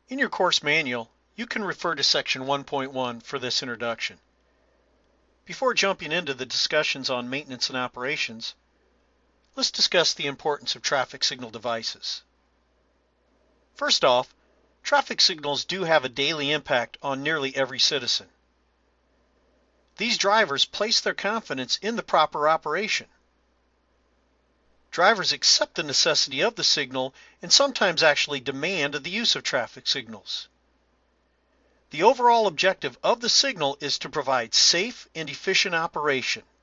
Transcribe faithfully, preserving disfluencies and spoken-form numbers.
In your course manual, you can refer to section one point one for this introduction. Before jumping into the discussions on maintenance and operations, let's discuss the importance of traffic signal devices. First off, traffic signals do have a daily impact on nearly every citizen. These drivers place their confidence in the proper operation. Drivers accept the necessity of the signal and sometimes actually demand the use of traffic signals. The overall objective of the signal is to provide safe and efficient operation.